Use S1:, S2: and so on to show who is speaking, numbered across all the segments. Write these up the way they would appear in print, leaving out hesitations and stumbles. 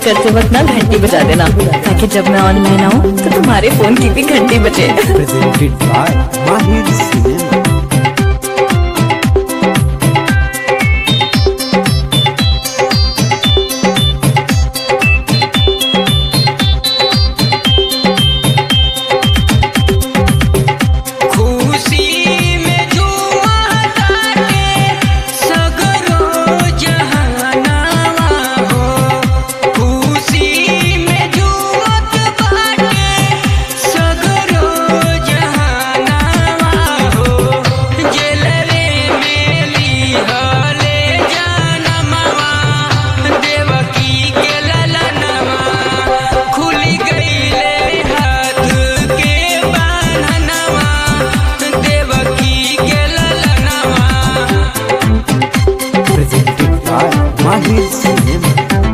S1: करते वक्त ना घंटी बजा देना, ताकि जब मैं ऑनलाइन आऊँ तो तुम्हारे फोन की भी घंटी बजे।
S2: Presented by Mahir Cinema। Mahir Cinema।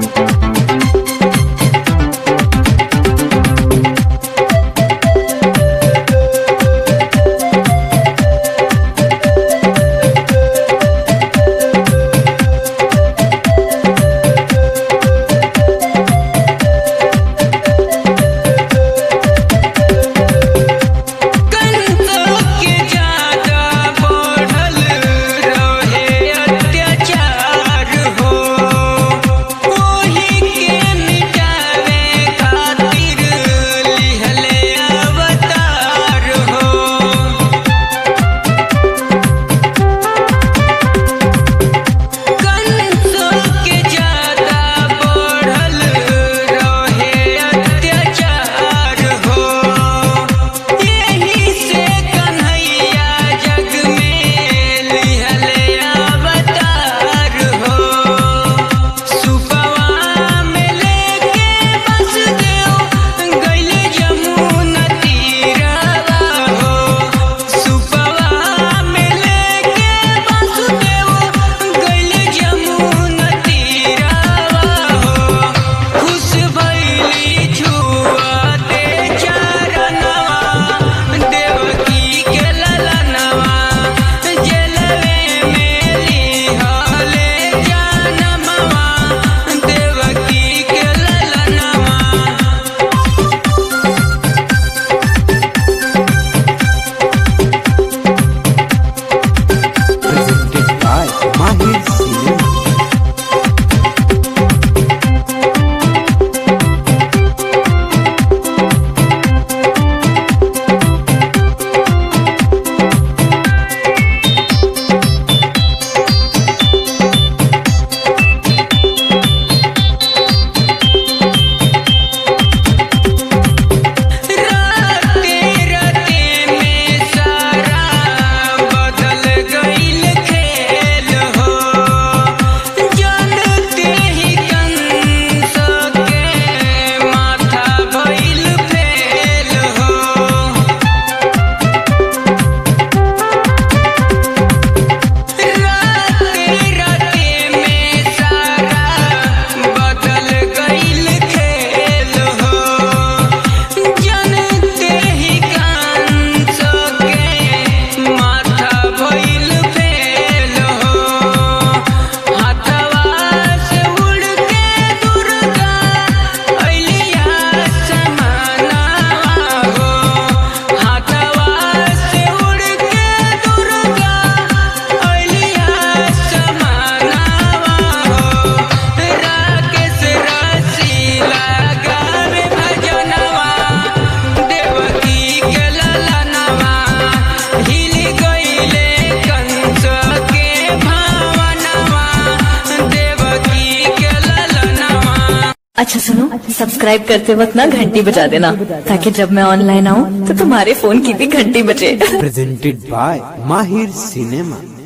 S1: अच्छा सुनो, सब्सक्राइब करते वक्त ना घंटी बजा देना, ताकि जब मैं ऑनलाइन आऊँ तो तुम्हारे फोन की भी घंटी बजे।
S2: Presented by Mahir Cinema।